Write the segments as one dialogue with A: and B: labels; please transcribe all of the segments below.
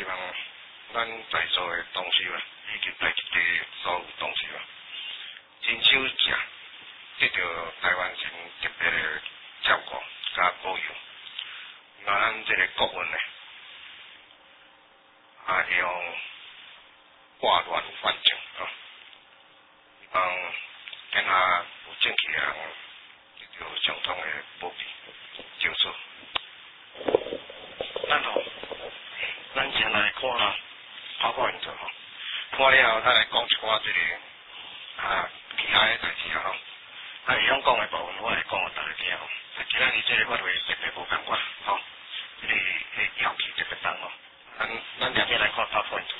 A: 希望咱在座的同事啊，以及在地的所有同事啊，亲手食，得到台湾省特别的照顾加保佑。那咱这个国运呢，会用挂乱反正啊，希望今下有正气的人得到相同的保庇救助。咱先来看跑跑现状吼，看了后咱来讲一寡这个其他的代志啊吼。会晓讲的部分，我来讲互大家听吼。今仔日这个法会特别无共款吼，这个要期特别长吼。咱两边来看跑跑现状。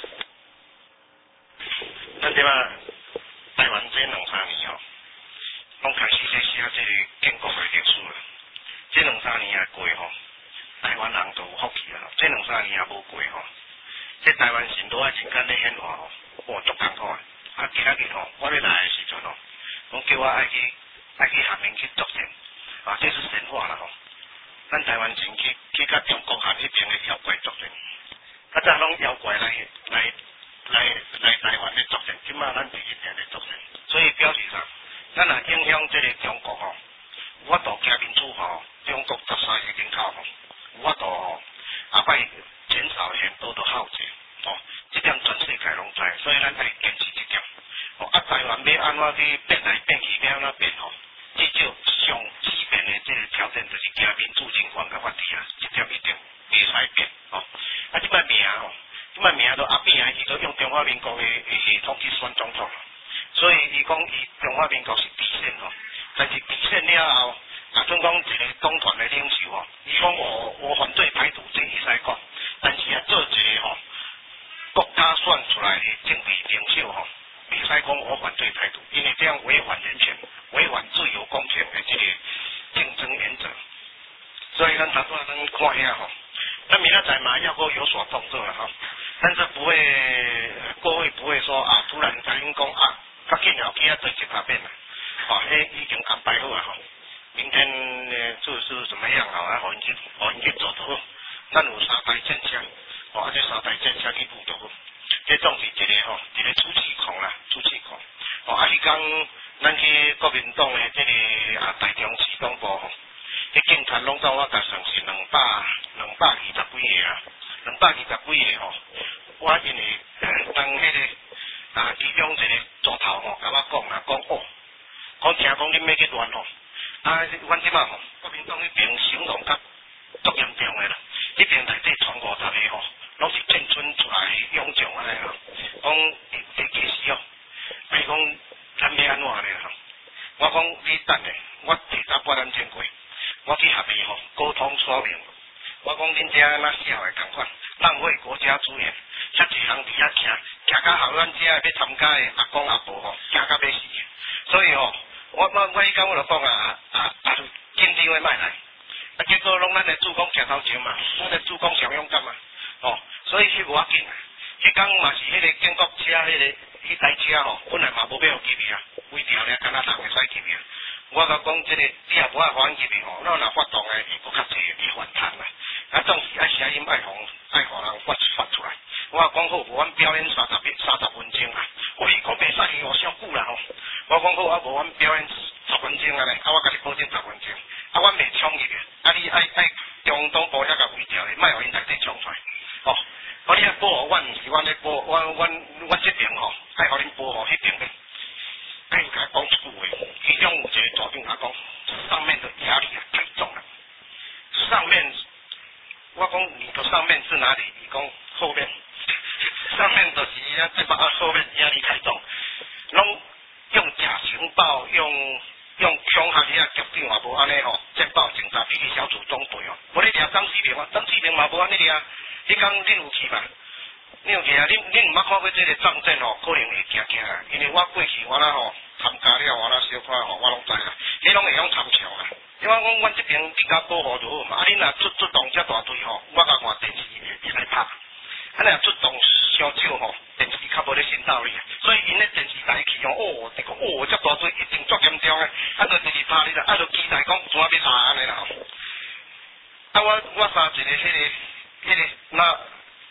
A: 咱即摆台湾这2-3年吼，拢开始写这个建国的历史啦。这2-3年也过吼。台湾人都有福气啊！这2-3年也无过吼，这台湾神都啊真间咧显化吼，哇足艰苦啊！今仔日吼，我咧来的时阵吼，拢叫我爱去下面去作战，这是神话啦吼。咱台湾神去甲中国汉迄边的妖怪作战，较早拢妖怪来台湾咧作战，即马咱第一边咧作战，所以表示啥？咱若影响这个中国吼，我度加民主吼，中国13个人口吼。我都后摆减少很多的浩劫哦，这点全世界拢知，所以咱爱坚持这点。台湾要安怎去变来变去，要安怎变吼？至少上基本的这个条件就是加民主、人权甲法治啊，这点一定袂使变哦。即摆名吼，即摆名都阿扁啊，伊都用中华民国的系统去选总统，所以伊讲伊中华民国是底线吼，但是底线了后。总讲一个党团的领袖吼，伊讲我反对台独，这会使讲，但是做一个吼国家选出来的政治领袖吼，袂使讲我反对台独，因为这样违反人权、违反自由公平的这个竞争原则。所以咱头拄咱看遐吼，咱明仔载嘛要够有所动作了哈，但是不会各位不会说突然甲因讲较紧后去做一大变啦，已经安排好啊吼。明天做事怎么样啊？互因去做就好。咱有3台战车，这3台战车去布就好。这总是一个一个出气孔啦，出气孔。迄天咱去国民党的这个台中市党部吼，迄警察拢总我甲算是220几个啊，220几个吼。我因为当迄个其中一个组头吼，甲我讲啦，讲听讲恁要去乱吼。阮即马吼，国民党迄边形容较足严重诶啦，迄边内底传50个吼，拢是建村出来勇将安尼吼，讲其实哦，比如讲咱要安怎咧吼，我讲你等咧，我提早8点钟过，我去下面吼沟通说明，我讲恁遮那小诶共款，浪费国家资源，遮济人伫遐行到后咱遮要参加诶阿公阿婆吼，行到要死，所以吼。我迄天我就讲经济会卖来，结果拢咱的主公徛头前嘛，咱的主公上勇敢嘛，所以迄无要紧啊。迄天嘛是迄个建国车迄台车吼，本来嘛无要入去啊，规条咧，敢若人会使入去啊。我甲讲这个你也无爱反入去吼，咱若发动诶，伊佫较济伊反弹啦。总是爱声音爱互人发出来。我讲好，无阮表演30分钟啊，伊讲袂使用伤久啦吼。我讲好，无阮表演10分钟啊咧，我甲你保证10分钟，阮袂冲入去，你爱中东部遐甲围条咧，莫互因内底冲出来，你爱保护阮，毋是阮咧保护，阮这边吼，爱互恁保护迄边咧，甲讲一句话，其中有一个组长讲，上面的压力太重了，上面，我讲你的上面是哪里？伊讲后面，上面就是这把后面压力太重，拢。用假情报，用恐吓遐局长也无安尼吼，谍报警察秘密小组中队无咧掠张世平啊，张世平嘛无安尼掠，迄讲恁有去嘛？恁有去啊？恁毋捌看过这个战争吼，可能会惊啊，因为我过去我参加了，我小可我拢知啦，迄拢会用参详啦。因为阮这边比较保护就好嘛，恁若出动遮大队吼，我甲看电视会来拍。若出动伤少吼，电视较无咧新道理，所以因咧电视台去这个遮大队一定足严重诶，就直直拍你啦，就期待讲怎要查安尼啦。我杀一个迄个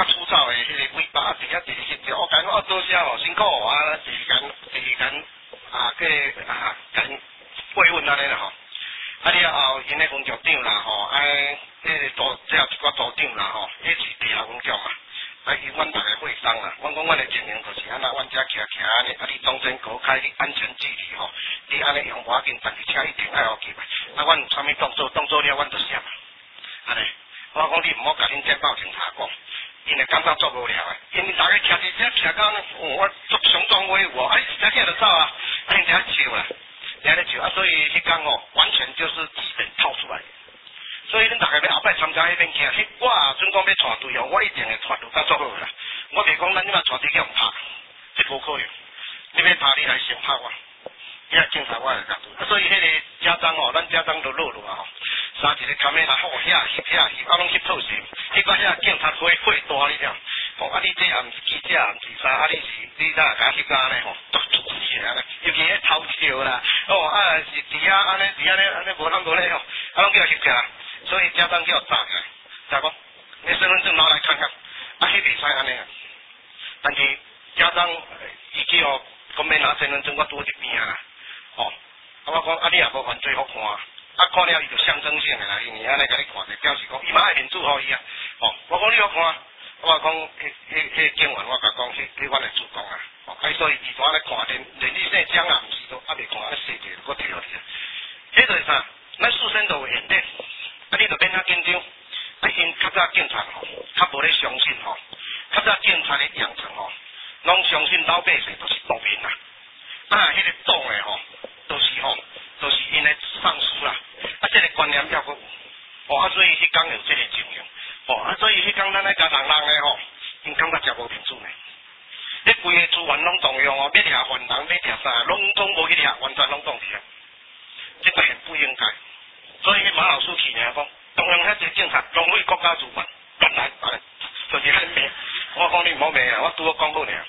A: 较粗糙的迄个尾巴，伫遐伫翕着，我讲我多谢哦，辛苦哦，啊，第二间跟慰问安尼啦吼。啊了后，因个分局长啦吼，迄个组只有一个组长啦吼，迄是地下分局嘛。伊阮逐个会商啦，阮讲阮的经营就是安那，阮遮徛安尼，你中间隔开你安全距离吼，你安尼用无要紧，但是车一定爱好记嘛。阮有啥物动作了，阮就写嘛。安尼，我讲你毋好甲恁电报警察讲，因会感觉做无了诶，因为大家徛伫遮徛到我做雄壮威武，一下就走啊，因遮笑啦。在咧笑所以迄天完全就是基本套出来。所以恁大家要后摆参加迄边行，我准讲要带队我一定会带到甲足好啦。我袂讲咱即马带队去互拍，这无可能。你要拍你来先拍我，遐警察我会甲对。所以迄个家长咱家长都落落啊三一个卡面啦，遐翕，拢翕透视，迄个遐警察火大你了。你这也毋是记者，毋是啥，你咋甲翕安尼都出事啊！尤其迄偷笑啦，是伫遐安尼无咧拢叫翕起来，所以家长叫炸起来，知无？你身份证拿来看看，迄袂使安尼啊。但是家长伊去讲要拿身份证，我拄伫边啦，我讲你也无犯罪好看。看了伊就象征性的啦，因为安尼甲你看者，表示讲伊嘛爱面子互伊啊。我讲你好看，我讲迄警员，我甲讲迄阮的主讲啊。所以伊就安尼看，连你姓张啊，毋是都袂看，安尼细节搁跳去啊。迄就是啥？咱事先就有演练，你就免遐紧张。因较早警察较无咧相信较早警察的养成拢相信老百姓就是党员啦。迄个党的就是因的上司啦。这个观念要搁有。所以迄天有这个情形。所以迄天咱咧甲人的因感觉真无面子呢。你规个资源拢动用要掠犯人，要掠啥，拢总无去掠，完全拢动去啊！这个很不应该。所以马老师去呢讲，动用遐些警察浪费国家资源，本来就是很骂。我讲你唔好骂啊，我拄好讲好尔。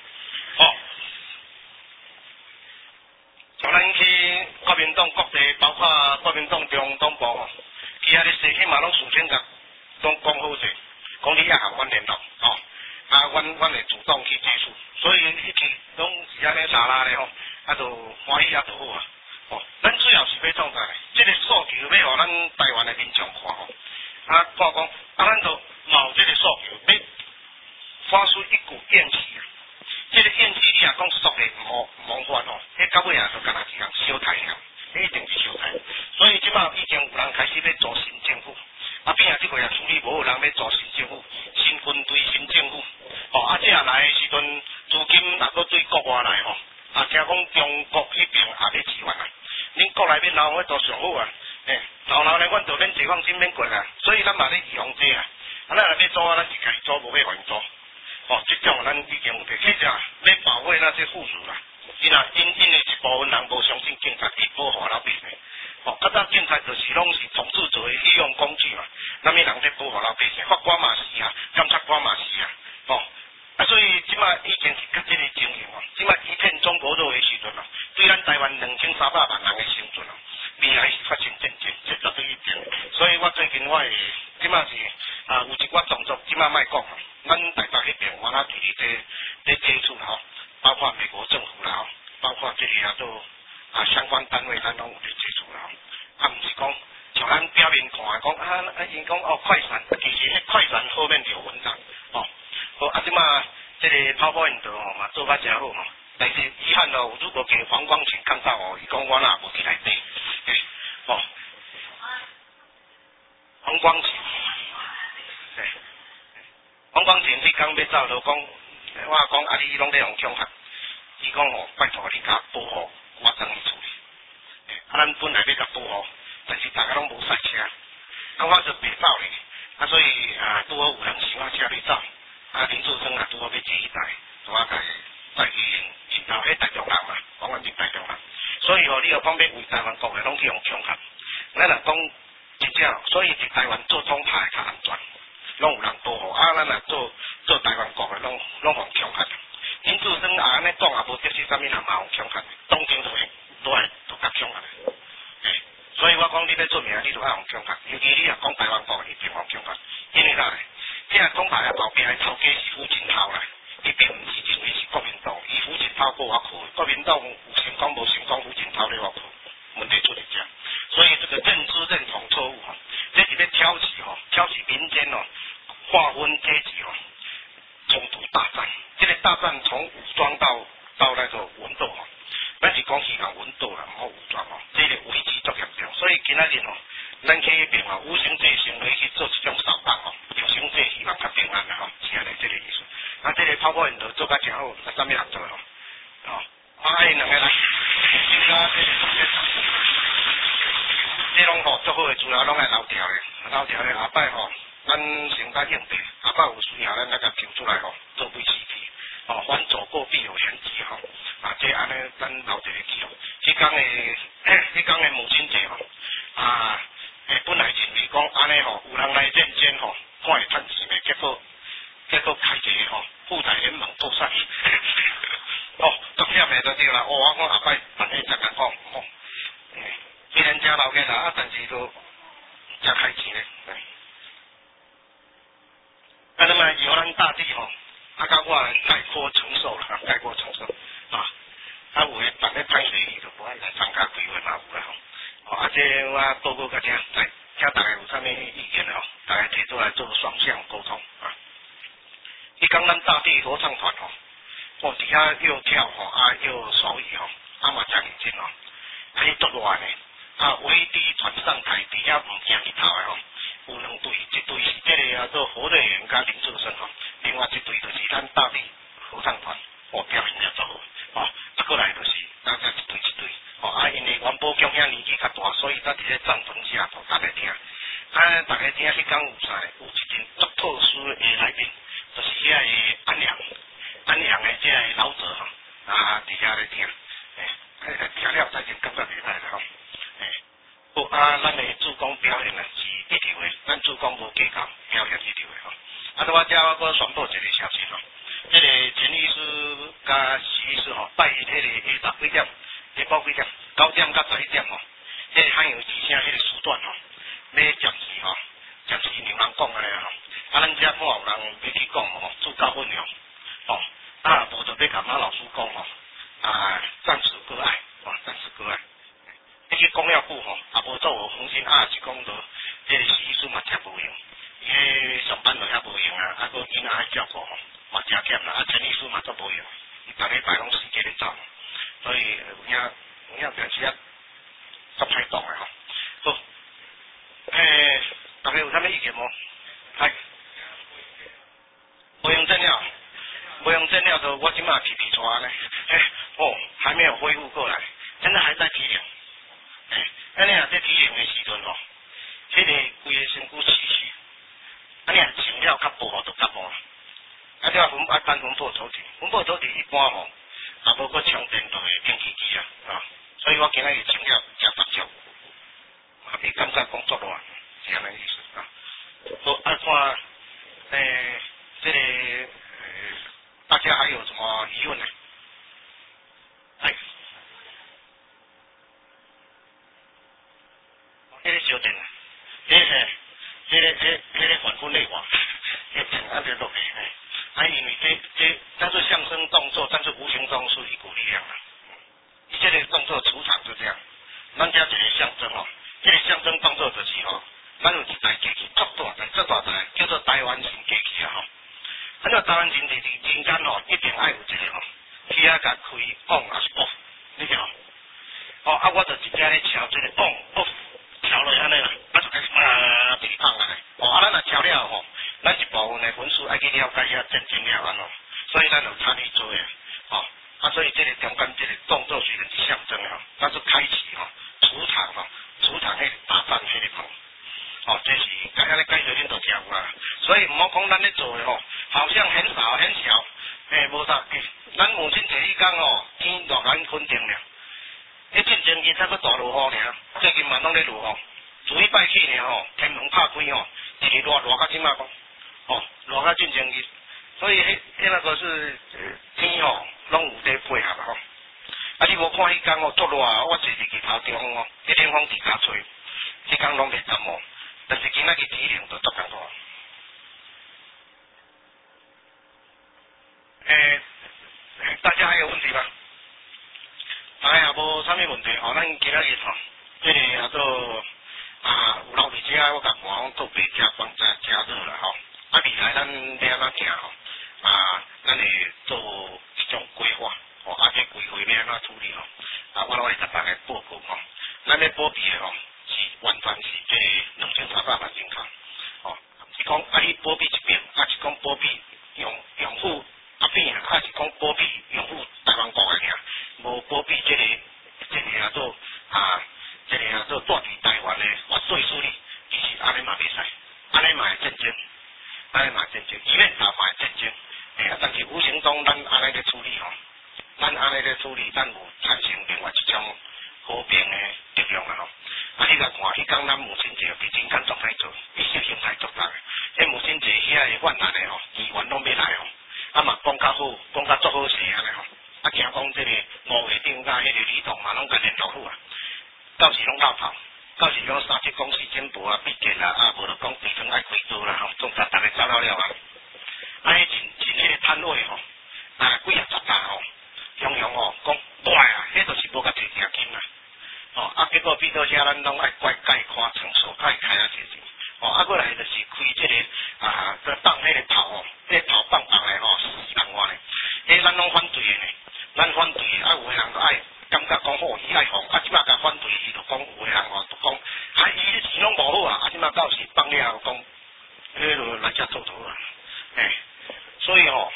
A: 像咱去国民党各地，包括国民党中党部其他的事情嘛拢事先甲拢讲好势，讲你也向阮联络阮会主动去接触，所以一起拢是安尼查啦咧就欢喜就好啊。咱主要是要创啥咧？这个诉求要互咱台湾的民众看看讲咱就冒这个诉求，要发出一股怨气啊。这个怨气你也讲俗的唔好发迄到尾就干那一项小太阳，一定是小太。所以即摆已经有人开始要做新政府，变这个也处理无有人要做新政府、新军队、新政府。这来的时阵，资金也搁对国外来听讲中国迄边也要支援啊。恁国内面老伙都上好啊，然咧，阮就免解放军免过啊，所以咱嘛咧预防这啊。咱若要做咱是家己做，无要互因做。这种咱已经有得，迄只要保卫那些富庶啦。因为一部分人无相信警察，伊保护老百姓。较早警察就是拢是统治者的利用工具嘛，那么人在保护老百姓，法官嘛是啊，检察官嘛是啊。所以即摆已经是甲这个情形即摆一片中国热的时阵对咱台湾2300万人的生存未来是发生渐渐，这绝对一定。所以我最近我即摆是有一寡动作，即摆莫讲咱台北迄边我那距离在接触包括美国政府啦包括这里都相关单位咱拢有在接触啦毋是讲像咱表面看讲因讲快闪，其实迄快闪后面就有文章即马这个泡泡印度嘛做甲真好但是遗憾如果给黄光芹看到伊讲我若无伫内底黄光芹迄天要走就讲，我讲你拢咧用恐吓，伊讲拜托你甲保护，我等你处理。咱本来要甲保护，但是大家拢无赛车，我就袂走咧，所以拄好有人想车你走。林志生拄好要坐迄台，我带去引导迄台中人嘛，讲咱是台中人，所以你有方面为台湾国的拢去用恐吓，咱若讲真正，所以伫台湾做中派较安全，拢有人保护咱若做台湾国的拢用恐吓。林志生安尼讲也无得知啥物人嘛用恐吓，当庭都甲恐吓。所以我讲你要做名，你就要用恐吓，尤其你若讲台湾国一定用恐吓，因为啥？ 即个讲台后壁的头家是胡锦涛啦，伊并毋是认为是国民党，伊胡锦涛过我靠，国民党有成功无成功，胡锦涛咧我靠，问题出伫遮，所以这个认知认同错误吼，这是要挑起民间划分阶级冲突大战，这个大战从武装到那个文斗咱是讲希望文斗啦，毋好武装这个危机足严重，所以今仔日咱去迄边有生者先来去做一种扫荡有生者希望较平安啦是安尼这个意思。这个泡泡因就做甲诚好，啥物人做因两个来，这拢足好诶，主要拢爱留条诶，后摆咱先甲应对，后摆有需要咱来甲抽出来做卫生纸。凡走过必有玄机这安尼咱留一个记录。迄天诶母亲节本来认为讲安尼有人来认真看会趁钱诶，结果开一个富台联盟斗赛。足忝诶就对啦。我讲后摆办迄才敢讲虽然真老个啦，但是都真开钱咧。那么由咱大地甲我概括承受啦，概括承受有诶办咧歹势，伊就无爱来参加规划嘛有啦这我报告甲听，听大家有啥物意见大家提出来做双向沟通迄天咱大地合唱团伫遐又跳又手语嘛真认真迄足热呢唯一团上台伫遐毋惊日头诶有两队，一队是这个做何瑞元甲林志胜另外一队就是咱大地合唱团表现也足好过来就是大家一队因为元宝强遐年纪较大，所以咱伫咧帐篷下大家听大家听迄天有一件足特殊诶来宾，就是遐个安良诶这个老者伫遐咧听听了大家感觉袂歹啦咱诶主讲表演是一流诶，咱主讲无计较，表演一流诶我遮我搁宣布一个消息这个陈医师甲徐医师拜迄个下昼几点？下晡几点？9点到11点迄个汉有之声迄个时段要暂时让人讲安尼咱遮看有人要去讲自告奋勇无就要甲马老师讲暂时割爱暂时割爱。你去讲了久无做有红心是讲到这个徐医师嘛真无用，伊上班就遐无用个囡仔爱照顾嘛真忝啦陈医师嘛足无用，伊逐礼拜拢死计咧走，所以有影平时足歹当诶好，大家有啥物意见无？无用证了就我即马皮拖呢还没有恢复过来，现在还在提领安尼在提领的时阵迄个规个身躯气虚，安尼穿了较薄就较薄你话搬分布土地一般也无搁充电就会电机机所以我今日穿了真踏实，也袂感觉讲作乱，是安尼意思好看这个大家还有什么疑问呢？这个小店这个反分类这都因为这是相声动作，但是无形中是一股力量这个动作出场就这样，咱这一个象征这个象征动作就是咱有一台机器足大台，叫做台湾型机器这台湾型机器人间一定爱有一个去甲开 on 还是 off， 你听我就直接咧调这个 on off。调落安尼啦，就开始皮胖安尼。咱若调了咱一部分的粉丝爱去了解遐真正了安所以咱有参与做诶所以这个中间这个动作虽然是象征但是开启主场迄个打战迄个这是安尼解说恁就听有啦。所以毋好讲咱咧做诶好像很小，无啥咱母亲节迄天天热咱肯定了。进前日才搁大落雨尔，最近嘛拢咧落自伊拜去尔天门拍开一日热到即马热到进前日，所以迄那个是天拢有在配合你无看迄天足热我坐入去头中一阵风伫骹吹，迄天拢袂感冒，但是今仔日体能就足艰苦。 大家还有问题吗？大家也无啥物问题吼，咱今仔日吼，这个叫做有老弟姐我甲看讲做白加帮加热啦吼，未来咱要安怎行吼，咱会做一种规划，吼，这规划要安怎处理吼，我来甲大家报告吼，咱要保庇的吼是完全是这2300万人口，吼，是讲你保庇一边，是讲保庇用户边是讲保庇用户台湾国的尔，无保庇这个叫做这个叫做住伫台湾的犯罪势力，其实安尼嘛袂使，安尼嘛会战争，以免嘛会战争，但是无形中咱安尼咧处理吼，咱安尼咧处理，咱有产生另外一种和平的力量啊吼。你甲看，迄天咱母亲节伫真干状态做，伊是形态作大个，这母亲节遐个泛滥的吼，议员拢要来吼，嘛讲较好，讲较足好势安尼吼，惊讲这个5月长甲迄个李董嘛拢甲联络好啊。到时拢闹跑，到时讲三七公司简报毕业啦，无就讲地方爱开刀啦吼，总之大家走了了啊。迄真迄个摊位吼，几啊十单吼，雄吼讲坏啊，迄就是无甲摕定金啦。结果变到遐咱拢爱盖看场所，开侪钱。过来就是开这个个放迄个炮吼，迄个炮放的吼，4万的，迄咱拢反对的呢，咱反对的，有的人就爱。感觉讲好，伊爱放，即马甲反对，伊就讲有个人吼，就讲，伊钱拢无好即马到时放了讲，迄落来遮做头啊，所以吼，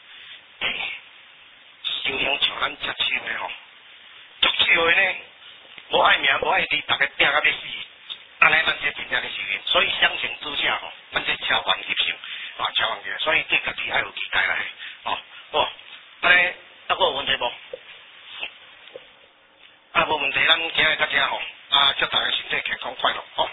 A: 修行像咱食亲的吼，足少的呢，无爱名无爱利，大家拼甲要死，安尼咱这真正咧修行，所以相形之下吼，咱这超凡入圣，超凡嘅，所以对家己爱有期待啦，好，安尼还有问题无？无问题，咱今日到这吼，祝大家身体健康快乐，吼。